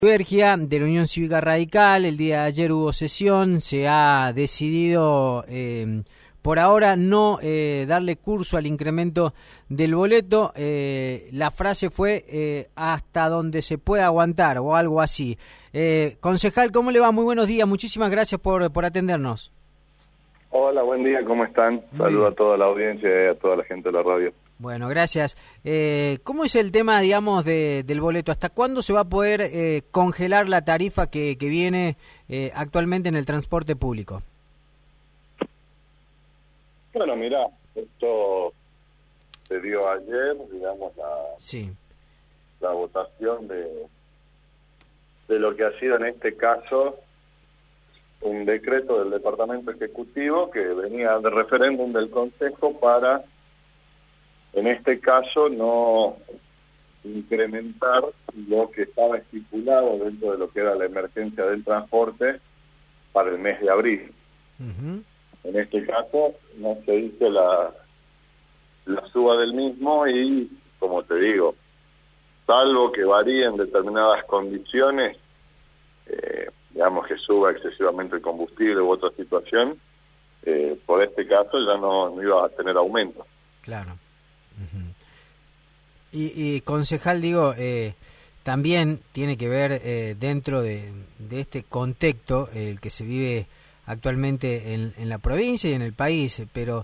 Bergia de la Unión Cívica Radical. El día de ayer hubo sesión, se ha decidido por ahora no darle curso al incremento del boleto. La frase fue hasta donde se pueda aguantar o algo así. Concejal, ¿cómo le va? Muy buenos días, muchísimas gracias por atendernos. Hola, buen día, ¿cómo están? Saludos a toda la audiencia y a toda la gente de la radio. Bueno, gracias. ¿Cómo es el tema, digamos, del boleto? ¿Hasta cuándo se va a poder congelar la tarifa que viene actualmente en el transporte público? Bueno, mirá, esto se dio ayer, digamos, la votación de lo que ha sido en este caso un decreto del Departamento Ejecutivo que venía de referéndum del Consejo para, en este caso, no incrementar lo que estaba estipulado dentro de lo que era la emergencia del transporte para el mes de abril. Uh-huh. En este caso no se hizo la suba del mismo y, como te digo, salvo que varíe en determinadas condiciones, digamos que suba excesivamente el combustible u otra situación, por este caso ya no iba a tener aumento. Claro. Uh-huh. Y concejal, digo, también tiene que ver dentro de este contexto, el que se vive actualmente en la provincia y en el país, pero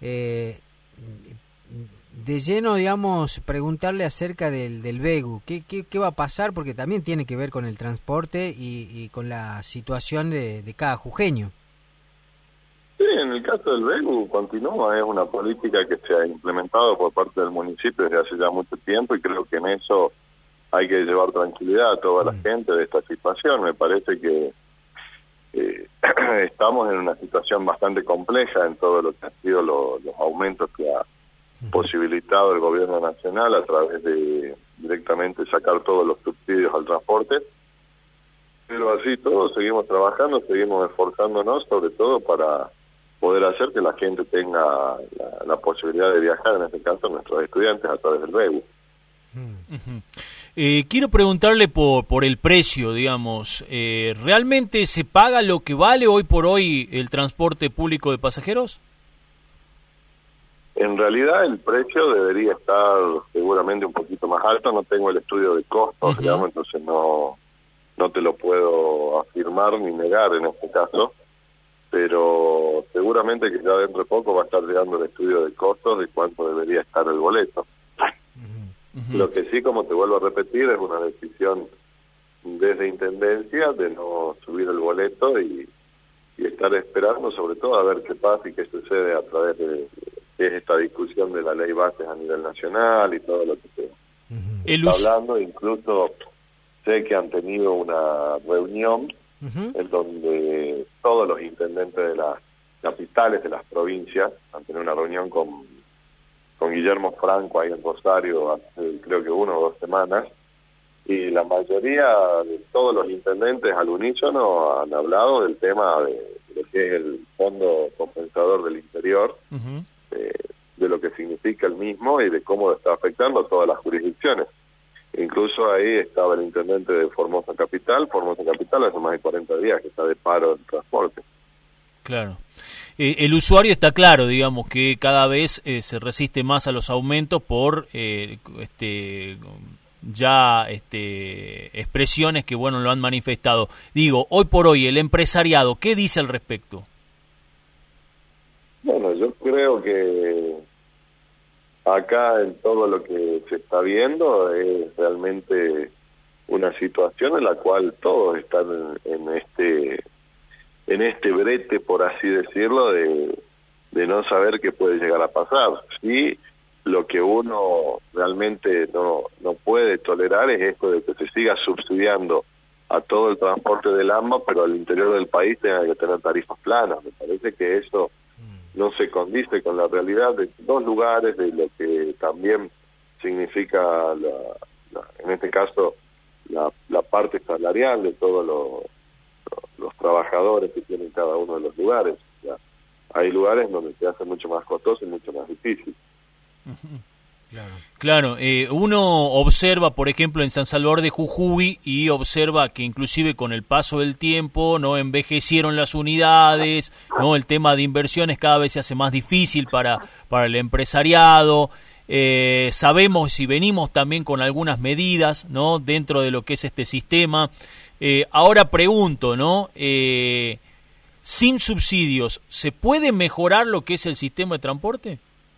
de lleno, digamos, preguntarle acerca del BEGU, ¿qué va a pasar? Porque también tiene que ver con el transporte y con la situación de cada jujeño. Sí, en el caso del BEGU continúa, es una política que se ha implementado por parte del municipio desde hace ya mucho tiempo y creo que en eso hay que llevar tranquilidad a toda la gente de esta situación. Me parece que estamos en una situación bastante compleja en todo lo que han sido los aumentos que ha posibilitado el gobierno nacional a través de directamente sacar todos los subsidios al transporte, pero así todos seguimos trabajando, seguimos esforzándonos sobre todo para poder hacer que la gente tenga la posibilidad de viajar, en este caso nuestros estudiantes, a través del BEGU. Quiero preguntarle por el precio, digamos, ¿realmente se paga lo que vale hoy por hoy el transporte público de pasajeros? En realidad el precio debería estar seguramente un poquito más alto, no tengo el estudio de costos, digamos, entonces no te lo puedo afirmar ni negar en este caso, pero seguramente que ya dentro de poco va a estar llegando el estudio de costos de cuánto debería estar el boleto. Lo que sí, como te vuelvo a repetir, es una decisión desde Intendencia de no subir el boleto y estar esperando sobre todo a ver qué pasa y qué sucede a través de esta discusión de la ley bases a nivel nacional y todo lo que se está hablando. Incluso sé que han tenido una reunión en donde todos los intendentes de las capitales de las provincias han tenido una reunión con Guillermo Franco ahí en Rosario hace creo que 1 o 2 semanas, y la mayoría de todos los intendentes al unísono han hablado del tema de lo que es el fondo compensador del interior, de lo que significa el mismo y de cómo está afectando a todas las jurisdicciones. Incluso ahí estaba el intendente de Formosa Capital hace más de 40 días que está de paro en transporte. Claro. El usuario está claro, digamos, que cada vez se resiste más a los aumentos por expresiones que, bueno, lo han manifestado. Digo, hoy por hoy, el empresariado, ¿qué dice al respecto? Bueno, yo creo que acá en todo lo que se está viendo es realmente una situación en la cual todos están en este brete, por así decirlo, de no saber qué puede llegar a pasar. Sí, lo que uno realmente no puede tolerar es esto de que se siga subsidiando a todo el transporte del AMBA, pero al interior del país tenga que tener tarifas planas. Me parece que eso no se condice con la realidad de 2 lugares, de lo que también significa, en este caso, la parte salarial de todos los trabajadores que tienen cada uno de los lugares. O sea, hay lugares donde se hace mucho más costoso y mucho más difícil. Claro, uno observa, por ejemplo, en San Salvador de Jujuy y observa que inclusive con el paso del tiempo no envejecieron las unidades, no, el tema de inversiones cada vez se hace más difícil para el empresariado. Sabemos y venimos también con algunas medidas, ¿no?, dentro de lo que es este sistema. Ahora pregunto, ¿no? Sin subsidios, ¿se puede mejorar lo que es el sistema de transporte?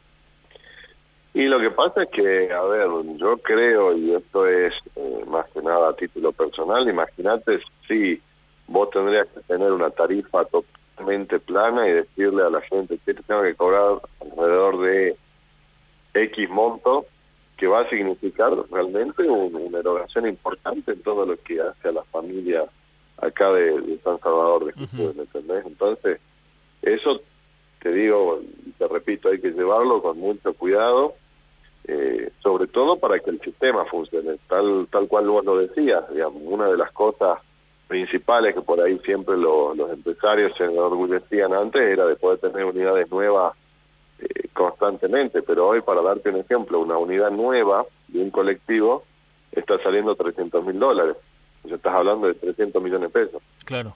Y lo que pasa es que, a ver, yo creo, y esto es más que nada a título personal, imagínate si vos tendrías que tener una tarifa totalmente plana y decirle a la gente que te tengo que cobrar alrededor de X monto, que va a significar realmente una erogación importante en todo lo que hace a la familia acá de San Salvador de Jujuy, ¿me entendés? Entonces, eso te digo, te repito, hay que llevarlo con mucho cuidado, sobre todo para que el sistema funcione, tal cual vos lo decías, digamos. Una de las cosas principales que por ahí siempre los empresarios se enorgullecían antes era de poder tener unidades nuevas constantemente, pero hoy, para darte un ejemplo, una unidad nueva de un colectivo está saliendo $300.000, o sea, estás hablando de 300 millones de pesos. Claro.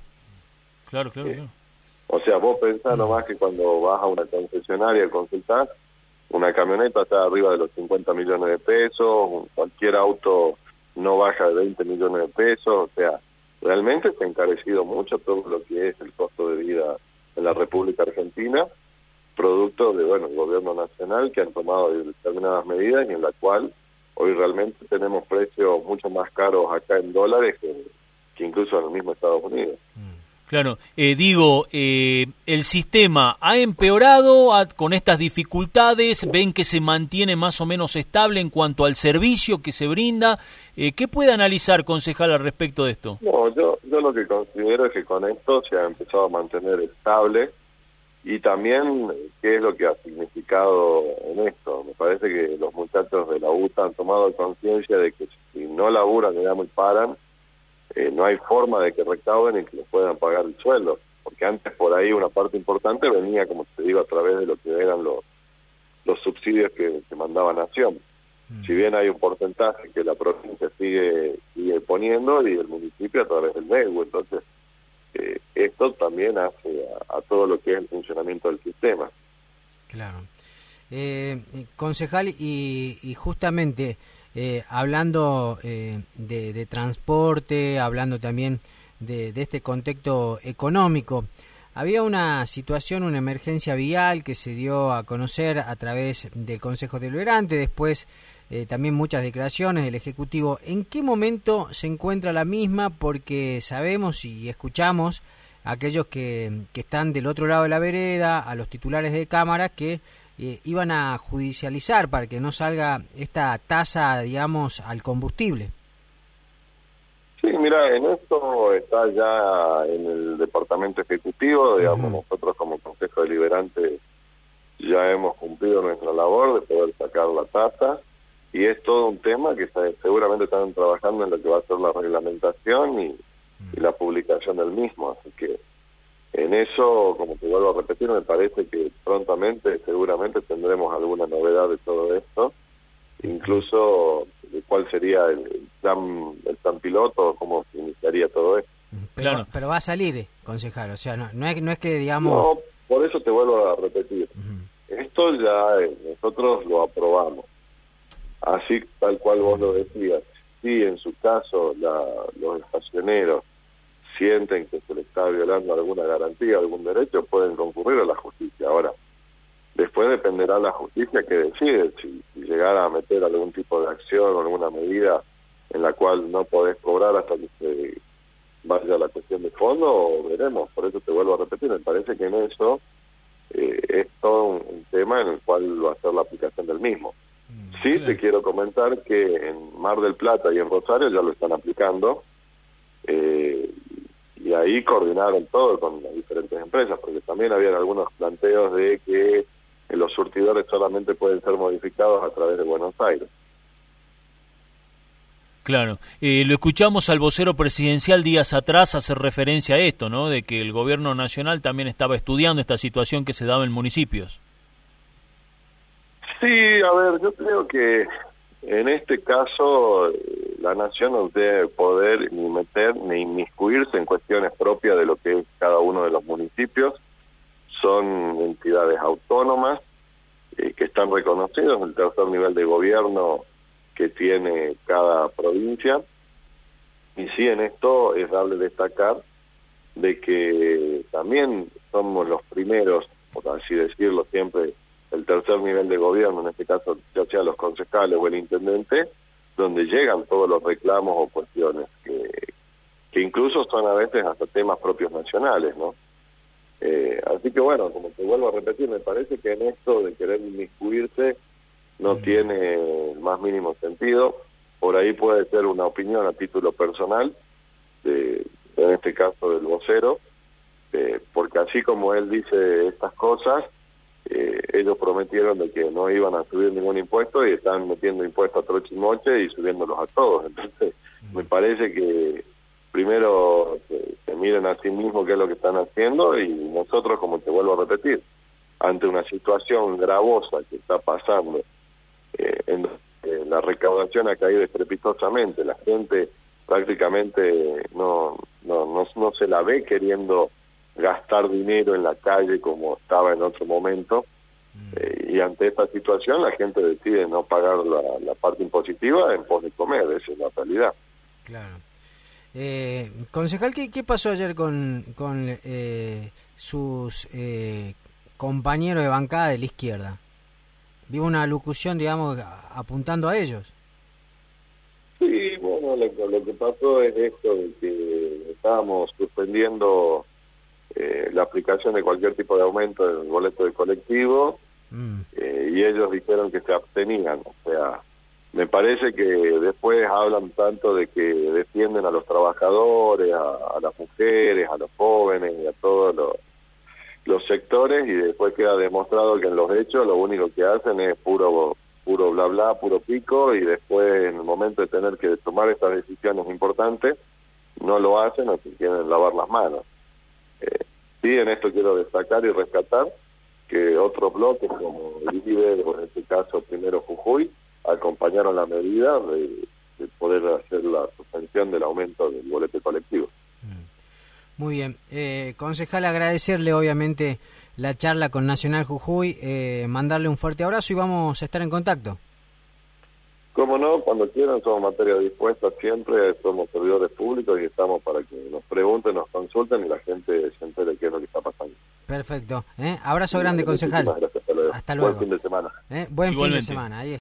O sea, vos pensás nomás que cuando vas a una concesionaria a consultar, una camioneta está arriba de los 50 millones de pesos, cualquier auto no baja de 20 millones de pesos, o sea, realmente se ha encarecido mucho todo lo que es el costo de vida en la República Argentina, producto de, el gobierno nacional que han tomado determinadas medidas y en la cual hoy realmente tenemos precios mucho más caros acá en dólares que incluso en el mismo Estados Unidos. Claro, el sistema ha empeorado con estas dificultades, ven que se mantiene más o menos estable en cuanto al servicio que se brinda. ¿Qué puede analizar, concejal, al respecto de esto? No, yo lo que considero es que con esto se ha empezado a mantener estable y también qué es lo que ha significado en esto. Me parece que los muchachos de la UTA han tomado conciencia de que si no laburan, digamos, y paran, no hay forma de que recauden y que les puedan pagar el sueldo, porque antes por ahí una parte importante venía, como te digo, a través de lo que eran los subsidios que mandaba Nación. Si bien hay un porcentaje que la provincia sigue poniendo y el municipio a través del MEGU, entonces esto también hace a todo lo que es el funcionamiento del sistema. Claro. Concejal, y justamente hablando de transporte, hablando también de este contexto económico, había una situación, una emergencia vial que se dio a conocer a través del Consejo Deliberante, después también muchas declaraciones del Ejecutivo. ¿En qué momento se encuentra la misma? Porque sabemos y escuchamos a aquellos que están del otro lado de la vereda, a los titulares de cámara, que iban a judicializar para que no salga esta tasa, digamos, al combustible. Sí, mira, en esto está ya en el Departamento Ejecutivo, digamos, nosotros como Consejo Deliberante ya hemos cumplido nuestra labor de poder sacar la tasa, y es todo un tema que seguramente están trabajando en lo que va a ser la reglamentación y la publicación del mismo, así que en eso, como te vuelvo a repetir, me parece que prontamente seguramente tendremos alguna novedad de todo esto, incluso de cuál sería el plan piloto, cómo se iniciaría todo esto. Pero va a salir, concejal, o sea, no es que digamos... No, por eso te vuelvo a repetir. Esto ya nosotros lo aprobamos, así tal cual vos lo decías. Si en su caso los estacioneros sienten que se les está violando alguna garantía, algún derecho, pueden concurrir a la justicia. Ahora, después dependerá la justicia que decide si llegara a meter algún tipo de acción o alguna medida en la cual no podés cobrar hasta que se vaya la cuestión de fondo, o veremos. Por eso te vuelvo a repetir, me parece que en eso es todo un tema en el cual va a ser la aplicación del mismo. Sí, te quiero comentar que en Mar del Plata y en Rosario ya lo están aplicando, y ahí coordinaron todo con las diferentes empresas, porque también habían algunos planteos de que los surtidores solamente pueden ser modificados a través de Buenos Aires. Claro, lo escuchamos al vocero presidencial días atrás hacer referencia a esto, ¿no? De que el gobierno nacional también estaba estudiando esta situación que se daba en municipios. Sí, a ver, yo creo que en este caso la nación no debe poder ni meter ni inmiscuirse en cuestiones propias de lo que es cada uno de los municipios. Son entidades autónomas que están reconocidos en el tercer nivel de gobierno que tiene cada provincia. Y sí, en esto es dable destacar de que también somos los primeros, por así decirlo, siempre el tercer nivel de gobierno, en este caso ya sea los concejales o el intendente, donde llegan todos los reclamos o cuestiones que incluso son a veces hasta temas propios nacionales, ¿no? Así que bueno, como te vuelvo a repetir, me parece que en esto de querer inmiscuirse no tiene el más mínimo sentido. Por ahí puede ser una opinión a título personal, en este caso del vocero, porque así como él dice estas cosas, ellos prometieron de que no iban a subir ningún impuesto y están metiendo impuestos a troche y moche y subiéndolos a todos. Entonces, me parece que primero se miren a sí mismos qué es lo que están haciendo, y nosotros, como te vuelvo a repetir, ante una situación gravosa que está pasando, en la recaudación ha caído estrepitosamente, la gente prácticamente no se la ve queriendo gastar dinero en la calle como estaba en otro momento, y ante esta situación la gente decide no pagar la parte impositiva en pos de comer. Esa es la realidad. Claro. Concejal, ¿qué pasó ayer con sus compañeros de bancada de la izquierda? Vi una locución, digamos, apuntando a ellos. Sí, bueno, lo que pasó es esto de que estábamos suspendiendo la aplicación de cualquier tipo de aumento del boleto de colectivo, y ellos dijeron que se abstenían. O sea, me parece que después hablan tanto de que defienden a los trabajadores, a las mujeres, a los jóvenes y a todos los sectores, y después queda demostrado que en los hechos lo único que hacen es puro bla bla, puro pico, y después en el momento de tener que tomar estas decisiones importantes no lo hacen o se quieren lavar las manos. Sí, en esto quiero destacar y rescatar que otros bloques como el IBE, o en este caso primero Jujuy, acompañaron la medida de poder hacer la suspensión del aumento del boleto colectivo. Muy bien. Concejal, agradecerle obviamente la charla con Nacional Jujuy, mandarle un fuerte abrazo y vamos a estar en contacto. Como no, cuando quieran, somos materia dispuesta siempre, somos servidores públicos y estamos para que nos pregunten, nos consulten y la gente se entere qué es lo que está pasando. Perfecto. Abrazo grande, concejal. Gracias, hasta luego. Hasta luego. Buen fin de semana. Buen fin de semana. Ahí está.